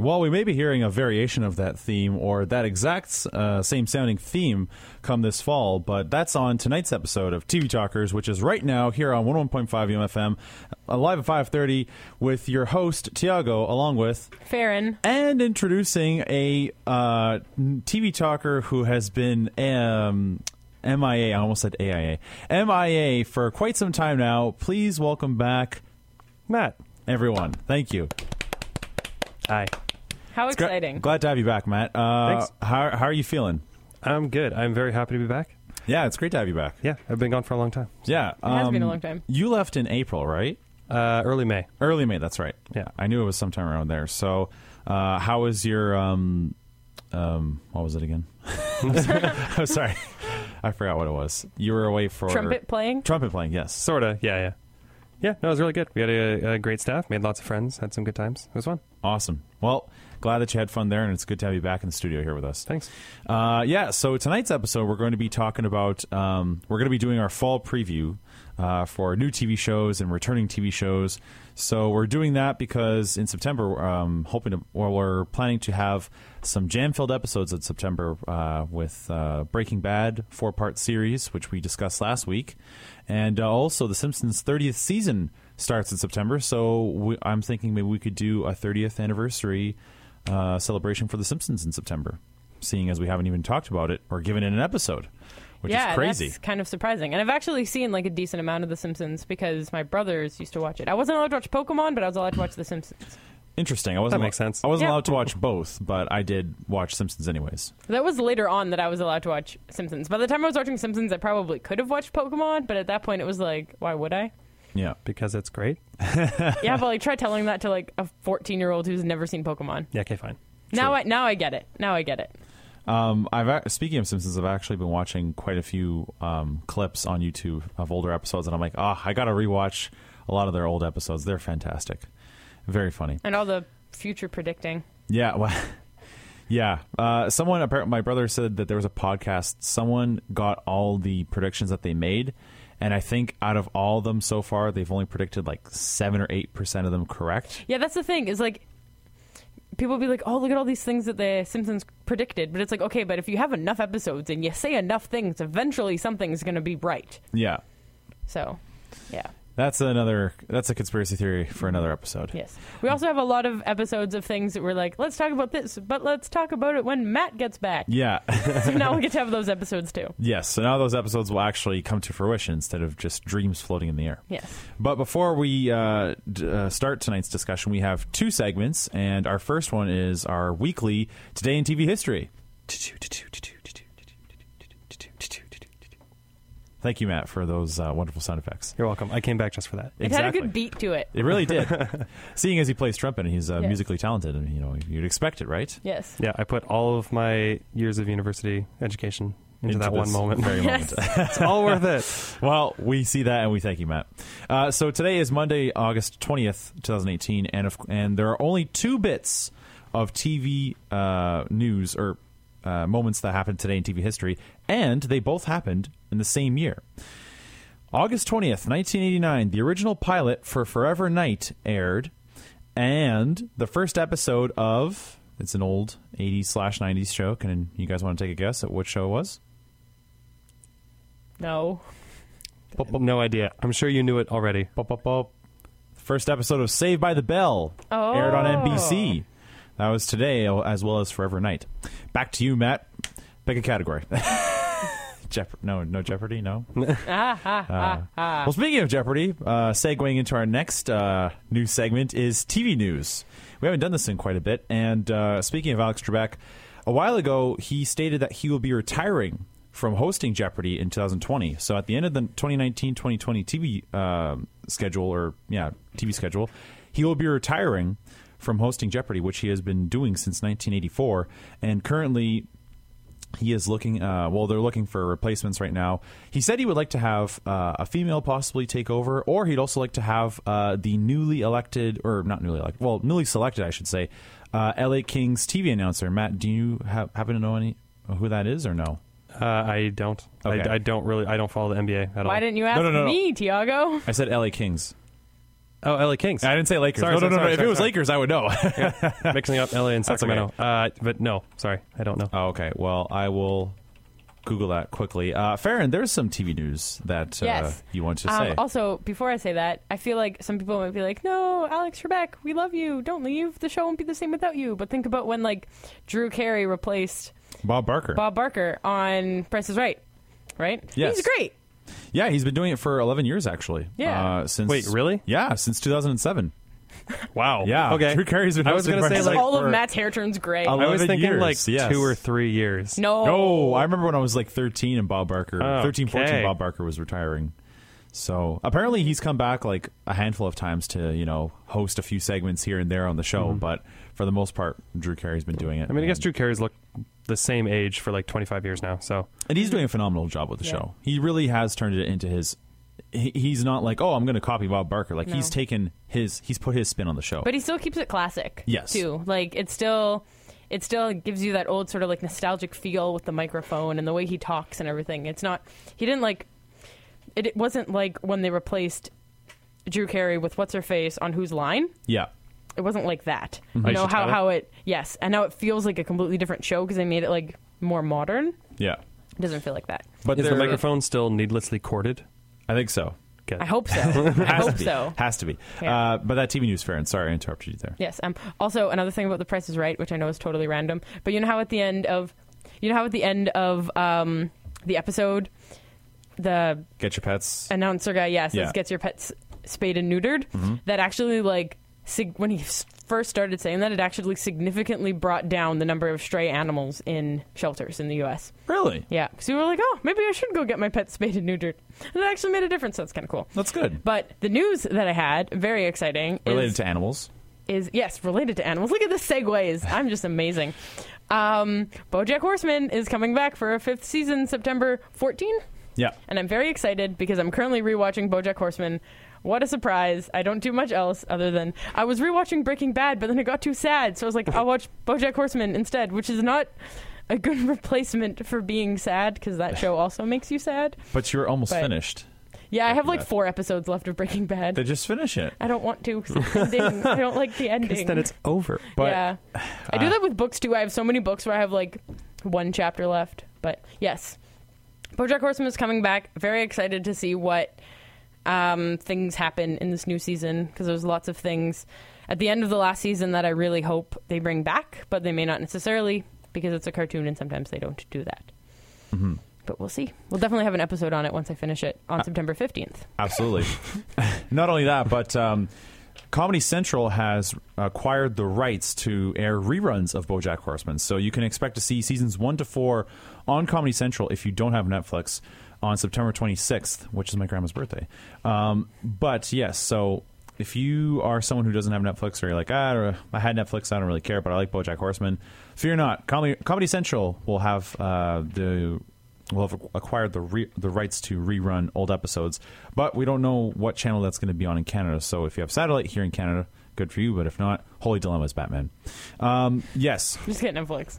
Well, we may be hearing a variation of that theme or that exact same sounding theme come this fall, but that's on tonight's episode of TV Talkers, which is right now here on 101.5 UMFM, live at 5:30 with your host, Tiago, along with Farron. And introducing a TV talker who has been MIA, I almost said AIA, MIA for quite some time now. Please welcome back Matt, everyone. Thank you. Hi. How exciting. Glad to have you back, Matt. Thanks. How are you feeling? I'm good. I'm very happy to be back. Yeah, it's great to have you back. Yeah, I've been gone for a long time. Yeah. It has been a long time. You left in April, right? Early May. Early May, that's right. Yeah. I knew it was sometime around there. So how was your, what was it again? I'm sorry. I forgot what it was. You were away for... Trumpet playing? Trumpet playing, yes. Sort of, yeah. Yeah, no, it was really good. We had a great staff, made lots of friends, had some good times. It was fun. Awesome. Well, glad that you had fun there, and it's good to have you back in the studio here with us. Thanks. So tonight's episode, we're going to be talking about, we're going to be doing our fall preview for new TV shows and returning TV shows. So we're doing that because in September, we're planning to have some jam-filled episodes in September with Breaking Bad 4-part series, which we discussed last week. And also The Simpsons 30th season starts in September. So I'm thinking maybe we could do a 30th anniversary celebration for The Simpsons in September, seeing as we haven't even talked about it or given it an episode. Which is crazy. That's kind of surprising. And I've actually seen like a decent amount of The Simpsons because my brothers used to watch it. I wasn't allowed to watch Pokemon, but I was allowed to watch The Simpsons. Interesting. That makes sense. I wasn't allowed to watch both, but I did watch Simpsons anyways. That was later on that I was allowed to watch Simpsons. By the time I was watching Simpsons, I probably could have watched Pokemon, but at that point it was like, why would I? Yeah. Because it's great. Yeah, but like try telling that to like a 14-year-old who's never seen Pokemon. Yeah, okay, fine. Now I get it. Now I get it. Speaking of Simpsons, I've actually been watching quite a few clips on YouTube of older episodes, and I'm like, I got to rewatch a lot of their old episodes. They're fantastic. Very funny. And all the future predicting. Yeah, well, yeah. My brother said that there was a podcast. Someone got all the predictions that they made, and I think out of all of them so far, they've only predicted like 7 or 8% of them correct. Yeah, that's the thing. Is like people be like, oh, look at all these things that the Simpsons predicted. But it's like, okay, but if you have enough episodes and you say enough things, eventually something's going to be right. Yeah. So, yeah. That's a conspiracy theory for another episode. Yes. We also have a lot of episodes of things that we're like, let's talk about this, but let's talk about it when Matt gets back. Yeah. So now we get to have those episodes too. Yes. So now those episodes will actually come to fruition instead of just dreams floating in the air. Yes. But before we start tonight's discussion, we have 2 segments, and our first one is our weekly Today in TV History. Thank you, Matt, for those wonderful sound effects. You're welcome. I came back just for that. It had a good beat to it. It really did. Seeing as he plays trumpet and he's musically talented, and you'd expect it, right? Yes. Yeah, I put all of my years of university education into that one moment. Very moment. It's all worth it. Well, we see that, and we thank you, Matt. So today is Monday, August 20th, 2018, and there are only 2 bits of TV news or moments that happened today in TV history, and they both happened in the same year. August 20th, 1989, the original pilot for Forever Knight aired, and the first episode of, it's an old 80s/90s show. Can you guys want to take a guess at what show it was? No. No idea. I'm sure you knew it already. First episode of Saved by the Bell aired on NBC. That was today, as well as Forever Knight. Back to you, Matt. Pick a category. No Jeopardy, no. Well, speaking of Jeopardy, segueing into our next news segment is TV news. We haven't done this in quite a bit. And speaking of Alex Trebek, a while ago, he stated that he will be retiring from hosting Jeopardy in 2020. So at the end of the 2019-2020 TV schedule, he will be retiring from hosting Jeopardy, which he has been doing since 1984, and currently he is looking. They're looking for replacements right now. He said he would like to have a female possibly take over, or he'd also like to have the newly selected, I should say, LA Kings TV announcer. Matt, do you happen to know who that is, or no? I don't. Okay. I don't follow the NBA at all. Why didn't you ask me, Tiago? I said LA Kings. Oh, LA Kings. I didn't say Lakers. Sorry, No. sorry, If it was sorry. Lakers, I would know. Mixing up LA and That's Sacramento. But no, sorry, I don't know. Oh, okay. Well, I will Google that quickly. Farron, there's some TV news that Yes. you want to say. Also, before I say that, I feel like some people might be like, "No, Alex Trebek, we love you. Don't leave. The show won't be the same without you." But think about when like Drew Carey replaced Bob Barker. Bob Barker on Price is Right. Right? Yes. He's great. Yeah, he's been doing it for 11 years, actually. Yeah. Since Wait, really? Yeah, since 2007. Wow. Yeah. Okay. Drew Carey's been I was hosting gonna say, Price is like, Right All of for Matt's hair turns gray. 11 I was thinking years, like yes. 2 or 3 years. No. I remember when I was like 13 and Bob Barker, 13, 14, Okay. Bob Barker was retiring. So apparently he's come back like a handful of times to, host a few segments here and there on the show. But for the most part, Drew Carey's been doing it. I mean, I guess Drew Carey's looked the same age for like 25 years now. So And he's doing a phenomenal job with the show. He really has turned it into his... He's not like, oh, I'm going to copy Bob Barker. Like, No. he's put his spin on the show. But he still keeps it classic. Yes. Too. Like it still gives you that old sort of like nostalgic feel with the microphone and the way he talks and everything. It's not he didn't like it wasn't like when they replaced Drew Carey with what's her face on Whose Line. Yeah. It wasn't like that. Mm-hmm. You know Aisha Tyler? how it yes, and now it feels like a completely different show because they made it like more modern. Yeah. It doesn't feel like that. But is the they're- microphone still needlessly corded? I think so. Good. I hope so. I Has hope to be. so. Has to be. Yeah. But that TV news, Farron, sorry I interrupted you there. Yes. Also, another thing about The Price is Right, which I know is totally random, but you know how at the end of the episode, the Get your pets. announcer guy, says Yeah. gets your pets spayed and neutered. That actually like when he first started saying that, it actually significantly brought down the number of stray animals in shelters in the U.S. Really? Yeah, because we were like, oh, maybe I should go get my pet spayed and neutered, and it actually made a difference. So that's kind of cool. That's good. But the news that I had, very exciting, Related to animals. is yes, related to animals. Look at the segues. I'm just amazing. BoJack Horseman is coming back for a 5th season, September 14. Yeah. And I'm very excited because I'm currently rewatching BoJack Horseman. What a surprise. I don't do much else other than I was rewatching Breaking Bad, but then it got too sad. So I was like, I'll watch BoJack Horseman instead, which is not a good replacement for being sad because that show also makes you sad. But you're almost But- finished. Yeah, I have Breaking like Bad. 4 episodes left of Breaking Bad. Then just finish it. I don't want to. 'Cause it's ending. I don't like the ending. Then it's over. But yeah, I do that with books too. I have so many books where I have like 1 chapter left. But yes, BoJack Horseman is coming back. Very excited to see what things happen in this new season because there's lots of things at the end of the last season that I really hope they bring back, but they may not necessarily because it's a cartoon and sometimes they don't do that. Mm-hmm. But we'll see. We'll definitely have an episode on it once I finish it on September 15th. Absolutely. Not only that, but Comedy Central has acquired the rights to air reruns of BoJack Horseman. So you can expect to see seasons 1 to 4 on Comedy Central if you don't have Netflix on September 26th, which is my grandma's birthday. But yes, so if you are someone who doesn't have Netflix or you're like, I had Netflix, I don't really care, but I like BoJack Horseman, fear not. Comedy Central will have acquired the rights to rerun old episodes, but we don't know what channel that's going to be on in Canada. So if you have satellite here in Canada, good for you. But if not, Holy Dilemma's Batman. Yes. Just get Netflix.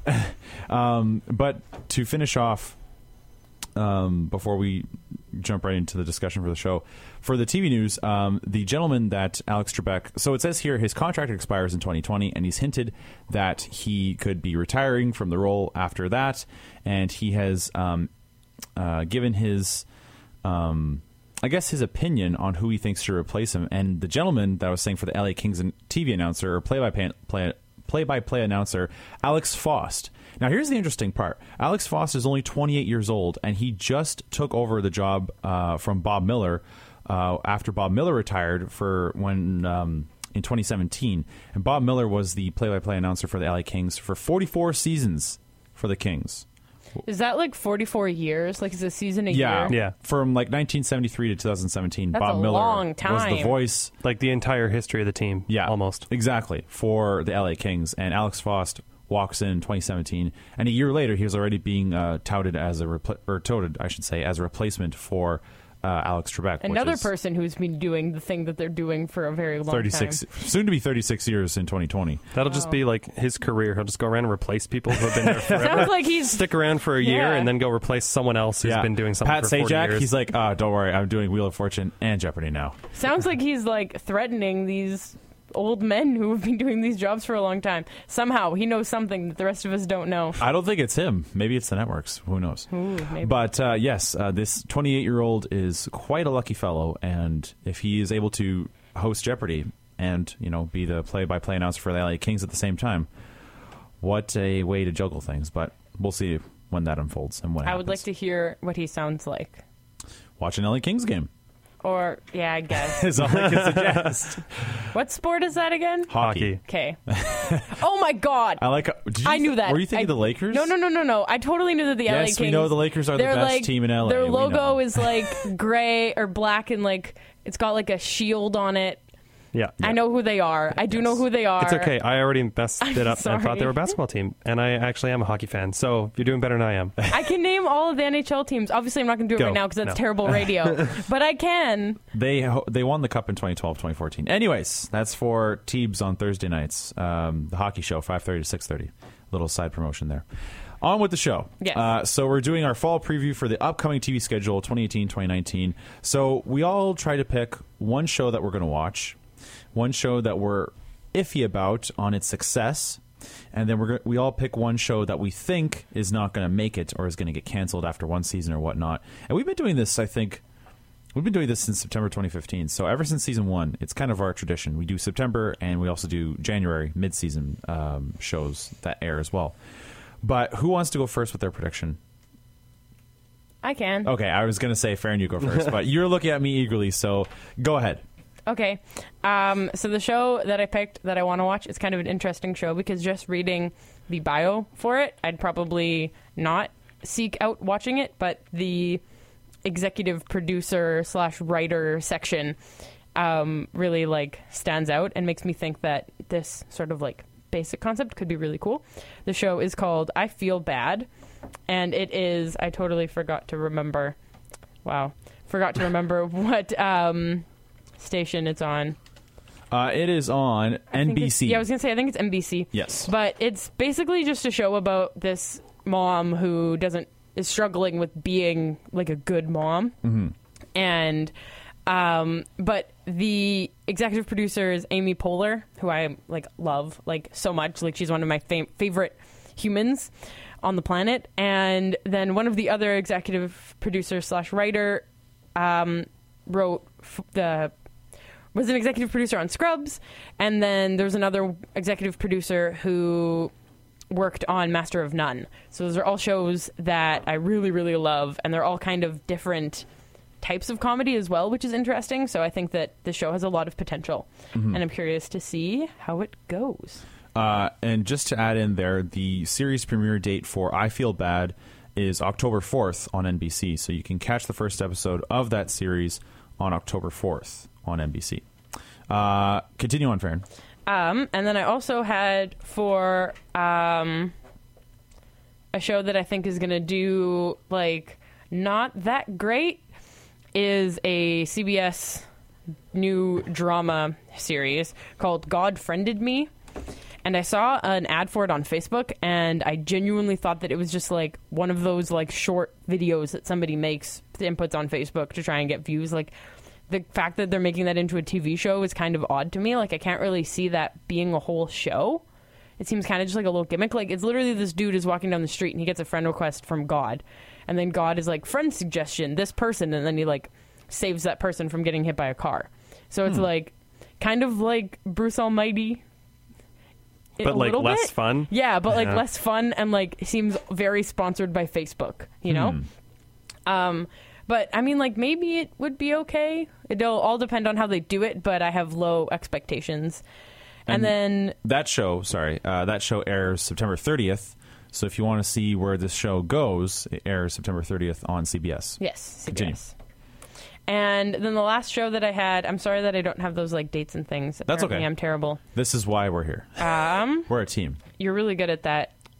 But to finish off, before we jump right into the discussion for the show, for the TV news, the gentleman that Alex Trebek, so it says here his contract expires in 2020, and he's hinted that he could be retiring from the role after that, and he has given his, I guess, his opinion on who he thinks should replace him. And the gentleman that I was saying for the LA Kings TV announcer or play-by-play announcer, Alex Faust. Now, here's the interesting part. Alex Faust is only 28 years old, and he just took over the job from Bob Miller after Bob Miller retired in 2017. And Bob Miller was the play-by-play announcer for the LA Kings for 44 seasons for the Kings. Is that like 44 years? Like, is a season a year? Yeah. From like 1973 to 2017, That's Bob a Miller long was the time. voice. Like the entire history of the team. Yeah, Almost. exactly, for the LA Kings. And Alex Faust walks in 2017, and a year later, he was already being touted as as a replacement for Alex Trebek. Another which is person who's been doing the thing that they're doing for a very long 36, time. soon to be 36 years in 2020. That'll just be like his career. He'll just go around and replace people who have been there forever. Sounds like he's... Stick around for a year Yeah. and then go replace someone else who's been doing something Pat for 40 Sajak, years. he's like, don't worry, I'm doing Wheel of Fortune and Jeopardy now. Sounds like he's like threatening these old men who have been doing these jobs for a long time. Somehow he knows something that the rest of us don't know. I don't think it's him. Maybe it's the networks. Who knows? Ooh, maybe. But yes, this 28-year-old is quite a lucky fellow, and if he is able to host Jeopardy and be the play-by-play announcer for the LA Kings at the same time, what a way to juggle things. But we'll see when that unfolds and when it I would like happens. to hear what he sounds like. Watch an LA Kings game. Or, yeah, I guess. Is all I can suggest. What sport is that again? Hockey. Okay. Oh my God. I like. I knew that. Were you thinking the Lakers? No. I totally knew that the LA Yes, Kings. we know the Lakers are the they're best like, team in LA. Their we logo know. is like gray or black and like it's got like a shield on it. Yeah. I know who they are. I do know who they are. It's okay. I already messed it up and thought sorry. they were a basketball team. And I actually am a hockey fan. So you're doing better than I am. I can name all of the NHL teams. Obviously, I'm not going to do it Go. right now because that's No. terrible radio. But I can. They won the cup in 2012, 2014. Anyways, that's for Teebs on Thursday nights. The hockey show, 5:30 to 6:30. Little side promotion there. On with the show. Yes. So we're doing our fall preview for the upcoming TV schedule, 2018, 2019. So we all try to pick one show that we're going to watch, one show that we're iffy about on its success, and then we all pick one show that we think is not going to make it or is going to get canceled after one season or whatnot. And we've been doing this, I think, we've been doing this since September 2015. So ever since season 1, it's kind of our tradition. We do September, and we also do January mid-season shows that air as well. But who wants to go first with their prediction? I can. Okay, I was going to say Farron, you go first, but you're looking at me eagerly, so go ahead. Okay. So the show that I picked that I want to watch is kind of an interesting show because just reading the bio for it, I'd probably not seek out watching it, but the executive producer / writer section really like stands out and makes me think that this sort of like basic concept could be really cool. The show is called I Feel Bad, and it is, I totally forgot to remember what station it's on. It is on NBC. I was going to say, I think it's NBC. Yes. But it's basically just a show about this mom who is struggling with being like a good mom. Mm-hmm. And, but the executive producer is Amy Poehler, who I like love like so much. Like she's one of my favorite humans on the planet. And then one of the other executive producers / writer was an executive producer on Scrubs, and then there was another executive producer who worked on Master of None. So those are all shows that I really, really love, and they're all kind of different types of comedy as well, which is interesting. So I think that the show has a lot of potential, and I'm curious to see how it goes. And just to add in there, the series premiere date for I Feel Bad is October 4th on NBC, so you can catch the first episode of that series on October 4th on NBC. Continue on, Farron. And then I also had for a show that I think is going to do like not that great is a CBS new drama series called God Friended Me. And I saw an ad for it on Facebook, and I genuinely thought that it was just like one of those like short videos that somebody makes and puts on Facebook to try and get views. Like the fact that they're making that into a TV show is kind of odd to me. Like I can't really see that being a whole show. It seems kind of just like a little gimmick. Like it's literally this dude is walking down the street and he gets a friend request from God. And then God is like, friend suggestion, this person. And then he like saves that person from getting hit by a car. So it's like kind of like Bruce Almighty. But like less fun? Yeah, but like less fun and like seems very sponsored by Facebook, you know? But I mean, like maybe it would be okay. It'll all depend on how they do it, but I have low expectations. And then that show airs September 30th. So if you want to see where this show goes, it airs September 30th on CBS. Yes, CBS. Continue. And then the last show that I had, I'm sorry that I don't have those like dates and things. That's Apparently okay. I'm terrible. This is why we're here. We're a team. You're really good at that.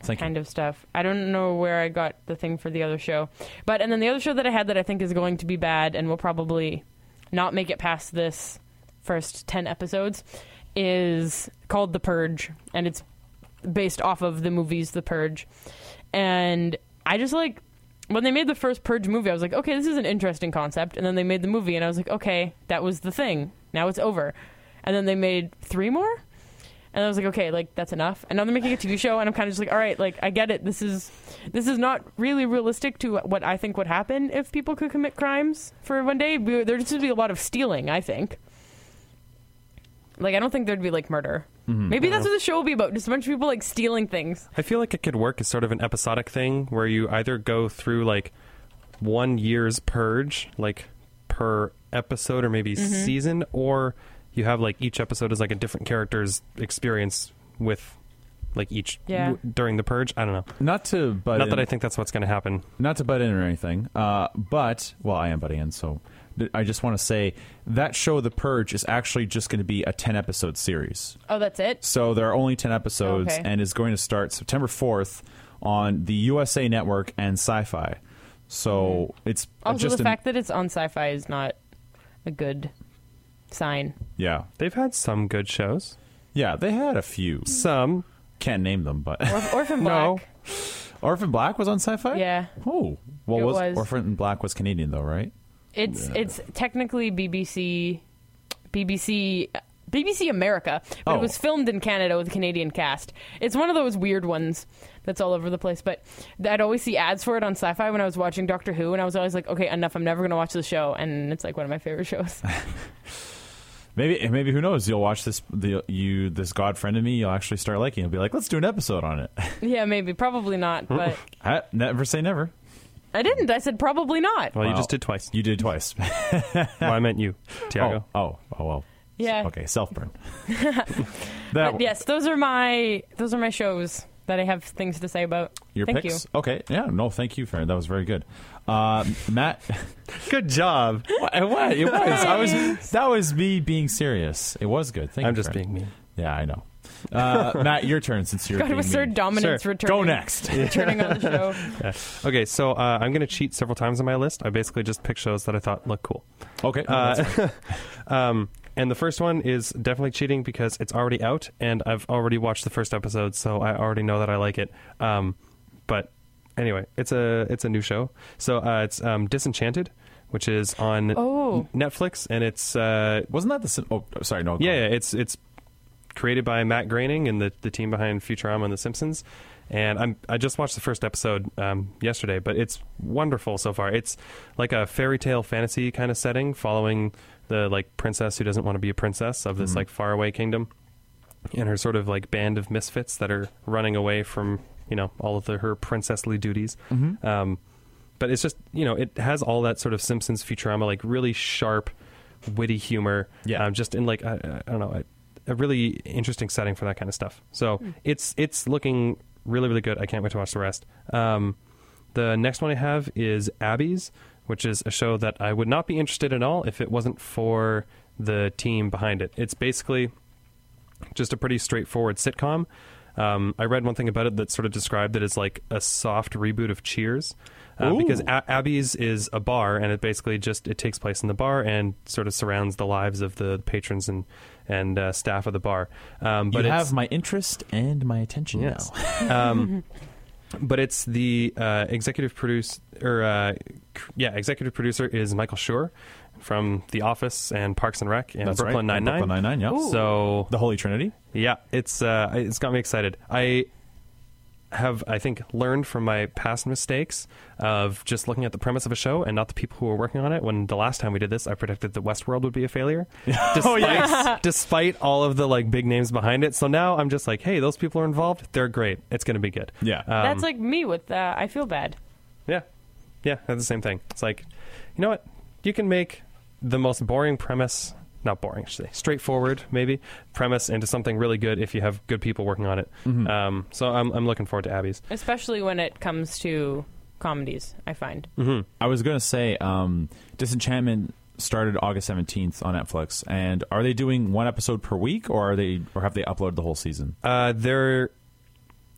Thank you. kind of stuff. I don't know where I got the thing for the other show. And then the other show that I had that I think is going to be bad and will probably not make it past this first 10 episodes is called The Purge, and it's based off of the movies The Purge. And I just like, when they made the first Purge movie, I was like, okay, this is an interesting concept. And then they made the movie, and I was like, okay, that was the thing. Now it's over. And then they made 3 more, and I was like, okay, like, that's enough. And now they're making a TV show, and I'm kind of just like, all right, like, I get it. This is not really realistic to what I think would happen if people could commit crimes for one day. There'd just be a lot of stealing, I think. Like, I don't think there'd be, like, murder. Mm-hmm. Maybe that's what the show will be about, just a bunch of people, like, stealing things. I feel like it could work as sort of an episodic thing where you either go through, like, 1 year's purge, like, per episode or maybe season, or you have, like, each episode is, like, a different character's experience with, like, each during the purge. I don't know. Not that I think that's what's going to happen. Not to butt in or anything, but, well, I am butting in, so I just want to say that show, The Purge, is actually just going to be a 10-episode series. Oh, that's it? So there are only 10 episodes, and is going to start September 4th on the USA Network and Sci-Fi. So it's also just the fact that it's on Sci-Fi is not a good sign. Yeah. They've had some good shows. Yeah, they had a few. Some. Can't name them, but... Orphan Black. No. Orphan Black was on Sci-Fi? Yeah. Oh. Well, It was. Orphan Black was Canadian, though, right? It's technically BBC America, but it was filmed in Canada with a Canadian cast. It's one of those weird ones that's all over the place, but I'd always see ads for it on Sci-Fi when I was watching Doctor Who, and I was always like, okay, enough, I'm never going to watch the show, and it's like one of my favorite shows. Maybe who knows? You'll watch this God Friend of Me. You'll actually start liking it. You'll be like, let's do an episode on it. Yeah, maybe, probably not, but Never say never. I didn't. I said probably not. Well, you just did twice. You did twice. Well, I meant you, Tiago. Oh, well. Yeah. Okay, self-burn. But yes, those are my shows that I have things to say about. Your Thank picks? you. Okay. Yeah, no, thank you, Farron. That was very good. Matt. Good job. What? It was. That was me being serious. It was good. Thank you, I'm just Farron. being mean. Yeah, I know. Matt, your turn since you're God, being assert mean. dominance Sure. returning. Go next. Returning on the show. Yeah. Okay, so I'm going to cheat several times on my list. I basically just picked shows that I thought looked cool. Okay. No, that's fine. And the first one is definitely cheating because it's already out, and I've already watched the first episode, so I already know that I like it. But anyway, it's a new show. So it's Disenchanted, which is on Netflix, and it's wasn't that the? Oh, sorry, no. yeah, it's created by Matt Groening and the team behind Futurama and The Simpsons. And I just watched the first episode yesterday, but it's wonderful so far. It's like a fairy tale fantasy kind of setting, following the like princess who doesn't want to be a princess of this like faraway kingdom, and her sort of like band of misfits that are running away from all of her princessly duties. But it's just it has all that sort of Simpsons Futurama like really sharp, witty humor. Yeah, just in like I don't know a really interesting setting for that kind of stuff. So it's looking really, really good. I can't wait to watch the rest. The next one I have is Abby's, which is a show that I would not be interested in at all if it wasn't for the team behind it. It's basically just a pretty straightforward sitcom. I read one thing about it that sort of described it as like a soft reboot of Cheers. Because Abby's is a bar, and it basically it takes place in the bar and sort of surrounds the lives of the patrons and staff of the bar. But you have my interest and my attention now. But it's the executive producer is Michael Schur from The Office and Parks and Rec and Brooklyn Nine-Nine. Brooklyn Nine-Nine, yeah. So the Holy Trinity. Yeah, it's got me excited. I have, I think, learned from my past mistakes of just looking at the premise of a show and not the people who were working on it. When the last time we did this, I predicted that Westworld would be a failure, despite all of the like big names behind it. So now I'm just like, hey, those people are involved. They're great. It's going to be good. Yeah, that's like me with I Feel Bad. Yeah, that's the same thing. It's like, you know what? You can make the most boring premise. Not boring, I should say. Straightforward, maybe, premise into something really good if you have good people working on it. So I'm looking forward to Abby's. Especially when it comes to comedies, I find. I was going to say, Disenchantment started August 17th on Netflix, and are they doing one episode per week, or have they uploaded the whole season?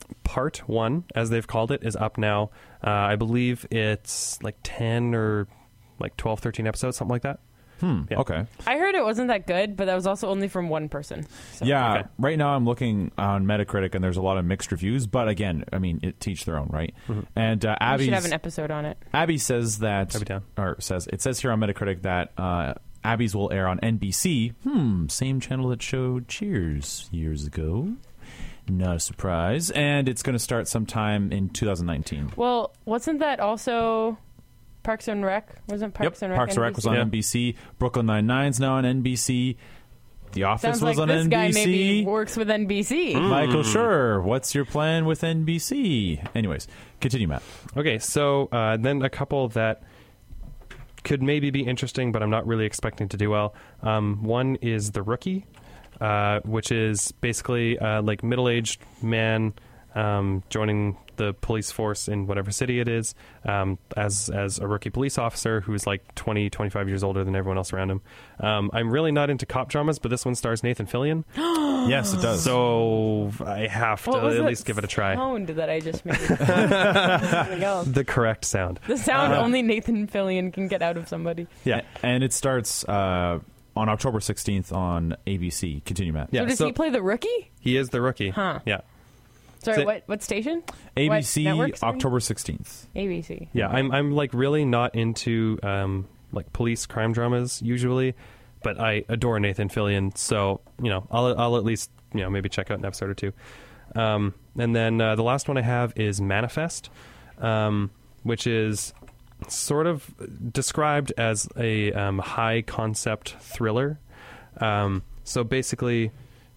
Part 1, as they've called it, is up now. I believe it's like 10 or like 12, 13 episodes, something like that. Yeah. Okay. I heard it wasn't that good, but that was also only from one person. So. Yeah, Okay. right now I'm looking on Metacritic, and there's a lot of mixed reviews. But again, I mean, it each their own, right? And We Abby should have an episode on it. Abby says that, Abby down. or says it says here on Metacritic that Abby's will air on NBC. Same channel that showed Cheers years ago. Not a surprise, and it's going to start sometime in 2019. Well, wasn't that also Parks and Rec? Wasn't Parks and Rec? Parks and Rec was on Yeah. NBC. Brooklyn Nine-Nine's now on NBC. The Office Sounds was like on this NBC. guy maybe works with NBC. Michael Schur, what's your plan with NBC? Anyways, continue, Matt. Okay, so then a couple that could maybe be interesting, but I'm not really expecting to do well. One is The Rookie, which is basically like middle-aged man joining the police force in whatever city it is as a rookie police officer who's like 20, 25 years older than everyone else around him. I'm really not into cop dramas, but this one stars Nathan Fillion. Yes, it does. So I have to What was at that least give it a try. Sound that I just made. There we go. The correct sound. The sound only Nathan Fillion can get out of somebody. Yeah. And it starts on October 16th on ABC. Continue, Matt. Yeah. So does so- he play the rookie? He is the rookie. Huh. Yeah. Sorry, So- what station? ABC, What network, sorry? October 16th. ABC. Yeah, I'm like really not into like police crime dramas usually, but I adore Nathan Fillion, so I'll at least maybe check out an episode or two. And then the last one I have is Manifest, which is sort of described as a high concept thriller. So basically,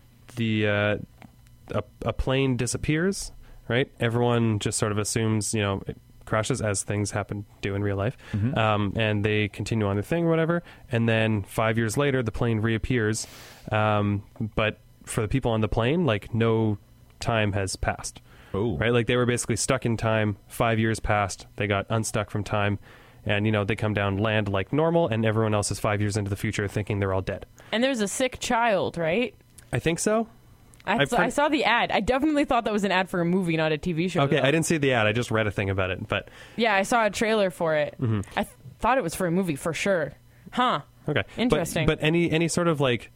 a plane disappears, right? Everyone just sort of assumes, it crashes as things do in real life. And they continue on their thing or whatever. And then 5 years later, the plane reappears. But for the people on the plane, like no time has passed, Oh, right? Like they were basically stuck in time. 5 years passed. They got unstuck from time. And, they come down, land like normal. And everyone else is 5 years into the future thinking they're all dead. And there's a sick child, right? I think so. I saw the ad. I definitely thought that was an ad for a movie, not a TV show. Okay, though. I didn't see the ad. I just read a thing about it. But Yeah, I saw a trailer for it. I thought it was for a movie for sure. Huh. okay, Interesting. But any sort of like,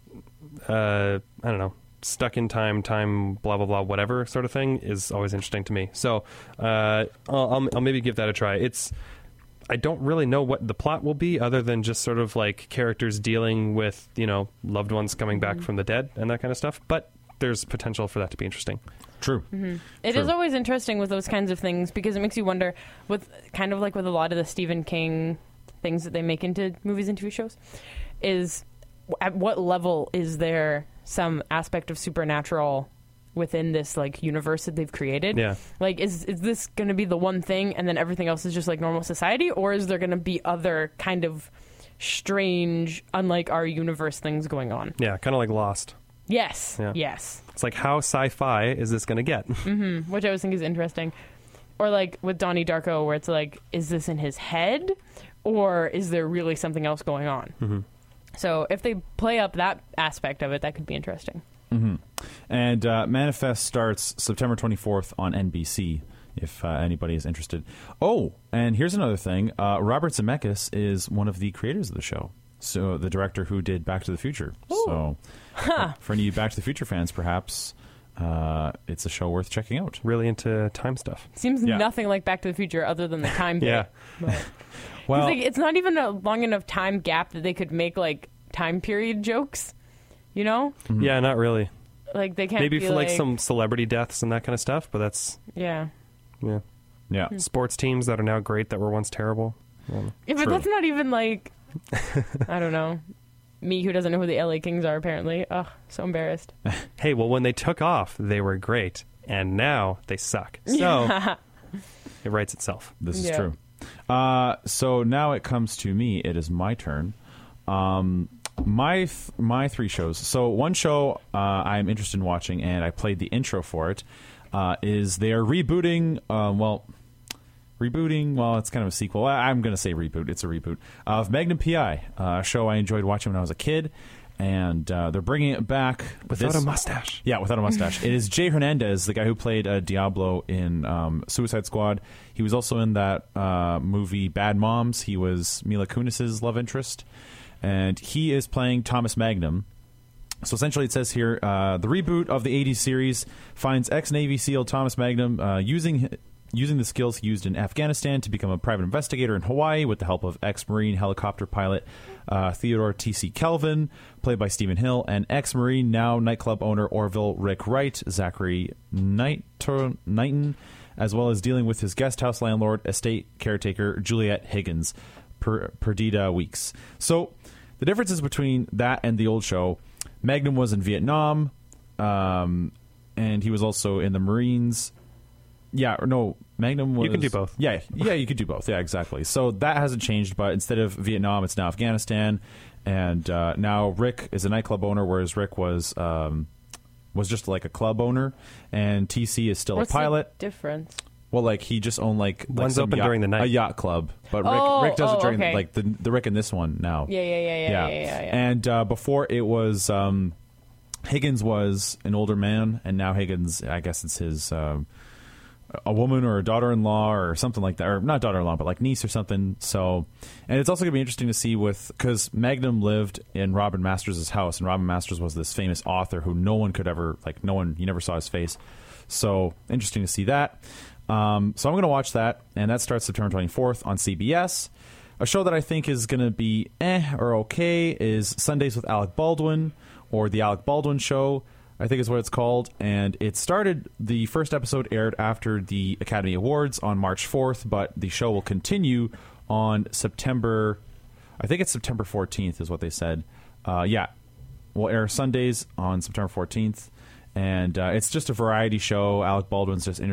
I don't know, stuck in time, blah blah blah, whatever sort of thing is always interesting to me. So I'll maybe give that a try. I don't really know what the plot will be, other than just sort of like characters dealing with loved ones coming back from the dead and that kind of stuff. But there's potential for that to be interesting. true. It True. is always interesting with those kinds of things because it makes you wonder, with kind of like with a lot of the Stephen King things that they make into movies and TV shows, is at what level is there some aspect of supernatural within this like universe that they've created? Yeah. Like, is this going to be the one thing and then everything else is just like normal society, or is there going to be other kind of strange, unlike our universe things going on? Yeah, kind of like Lost. Yes. Yeah. Yes. It's like, how sci-fi is this going to get? Which I always think is interesting. Or like with Donnie Darko, where it's like, is this in his head, or is there really something else going on? So if they play up that aspect of it, that could be interesting. And Manifest starts September 24th on NBC, if anybody is interested. Oh, and here's another thing. Robert Zemeckis is one of the creators of the show. So the director who did Back to the Future. Ooh. So for any Back to the Future fans, perhaps it's a show worth checking out. Really into time stuff. Seems Yeah. nothing like Back to the Future other than the time bit. Yeah. But- Well, like, it's not even a long enough time gap that they could make like time period jokes. Yeah, not really. Like they can't Maybe be for like some celebrity deaths and that kind of stuff, but that's yeah. yeah. sports teams that are now great that were once terrible. Yeah, but True. that's not even like I don't know. Me who doesn't know who the LA Kings are apparently. Ugh, so embarrassed. Hey, well, when they took off, they were great, and now they suck. So it writes itself. This is Yeah. true. So now it comes to me. It is my turn. My three shows. So one show I'm interested in watching, and I played the intro for it. Is they are rebooting? Rebooting. Well, it's kind of a sequel. I'm going to say reboot. It's a reboot of Magnum PI, a show I enjoyed watching when I was a kid, and they're bringing it back Without a mustache. Yeah, without a mustache. It is Jay Hernandez, the guy who played Diablo in Suicide Squad. He was also in that movie Bad Moms. He was Mila Kunis's love interest, and he is playing Thomas Magnum. So essentially, it says here, the reboot of the 80s series finds ex-Navy SEAL Thomas Magnum using the skills he used in Afghanistan to become a private investigator in Hawaii with the help of ex-Marine helicopter pilot Theodore T.C. Kelvin, played by Stephen Hill, and ex-Marine, now nightclub owner Orville Rick Wright, Zachary Knighton, as well as dealing with his guest house landlord, estate caretaker Juliet Higgins, Perdita Weeks. So the differences between that and the old show, Magnum was in Vietnam, and he was also in the Marines. Yeah, or no, Magnum was... You can do both. Yeah, you could do both. Yeah, exactly. So that hasn't changed, but instead of Vietnam, it's now Afghanistan. And now Rick is a nightclub owner, whereas Rick was just like a club owner. And TC is still What's a pilot. The difference? Well, like he just owned like One's some open yacht, during the night. a yacht club, but Rick does it during like the Rick in this one now. Yeah. And before it was Higgins was an older man, and now Higgins, I guess it's his a woman or a daughter-in-law or something like that, or not daughter-in-law, but like niece or something. So, and it's also going to be interesting to see because Magnum lived in Robin Masters' house, and Robin Masters was this famous author who no one could ever you never saw his face. So interesting to see that. So I'm going to watch that, and that starts September 24th on CBS. A show that I think is going to be or okay is Sundays with Alec Baldwin, or The Alec Baldwin Show, I think is what it's called. And it started, the first episode aired after the Academy Awards on March 4th, but the show will continue on September 14th is what they said. We'll air Sundays on September 14th. And it's just a variety show. Alec Baldwin's just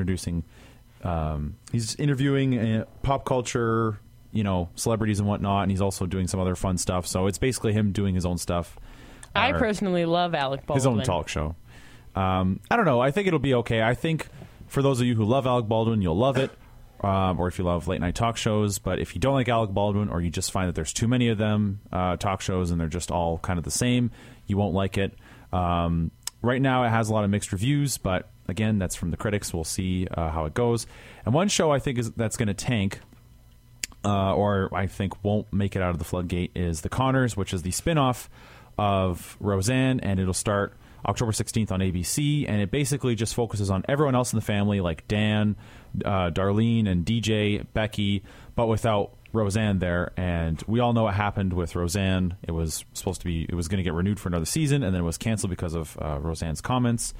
he's interviewing pop culture, celebrities and whatnot, and he's also doing some other fun stuff. So it's basically him doing his own stuff. I personally love Alec Baldwin. His own talk show. I don't know. I think it'll be okay. I think for those of you who love Alec Baldwin, you'll love it. Or if you love late night talk shows. But if you don't like Alec Baldwin, or you just find that there's too many of them, talk shows, and they're just all kind of the same, you won't like it. Right now, it has a lot of mixed reviews, but again, that's from the critics. We'll see how it goes. And one show I think that's going to tank, or I think won't make it out of the floodgate, is The Conners, which is the spinoff of Roseanne, and it'll start October 16th on ABC, and it basically just focuses on everyone else in the family, like Dan, Darlene, and DJ, Becky, but without Roseanne there. And we all know what happened with Roseanne. It was going to get renewed for another season, and then it was canceled because of Roseanne's comments.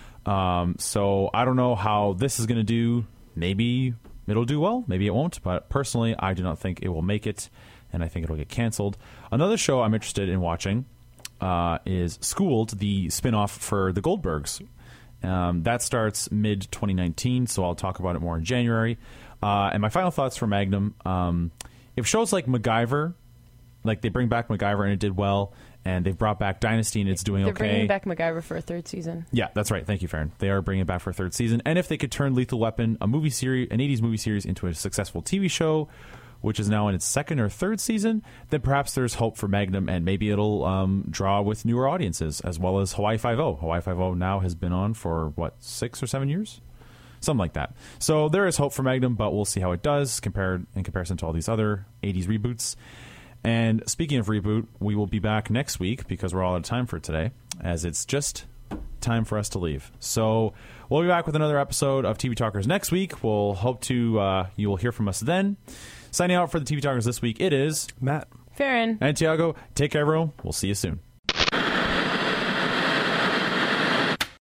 So I don't know how this is going to do. Maybe it'll do well, maybe it won't, but personally I do not think it will make it, and I think it'll get canceled. Another show I'm interested in watching is Schooled, the spinoff for the Goldbergs. That starts mid-2019, so I'll talk about it more in January. And my final thoughts for Magnum, if shows like MacGyver, like they bring back MacGyver and it did well, and they've brought back Dynasty and it's doing They're okay. They're bringing back MacGyver for a third season. Yeah, that's right. Thank you, Farron. They are bringing it back for a third season. And if they could turn Lethal Weapon, an 80s movie series, into a successful TV show, which is now in its second or third season, then perhaps there's hope for Magnum, and maybe it'll draw with newer audiences, as well as Hawaii Five-0. Hawaii Five-0 now has been on for, 6 or 7 years? Something like that. So there is hope for Magnum, but we'll see how it does in comparison to all these other 80s reboots. And speaking of reboot, we will be back next week, because we're all out of time for today, as it's just time for us to leave. So we'll be back with another episode of TV Talkers next week. We'll hope to you will hear from us then. Signing out for the TV Talkers this week, it is Matt, Farron, and Tiago. Take care, everyone. We'll see you soon.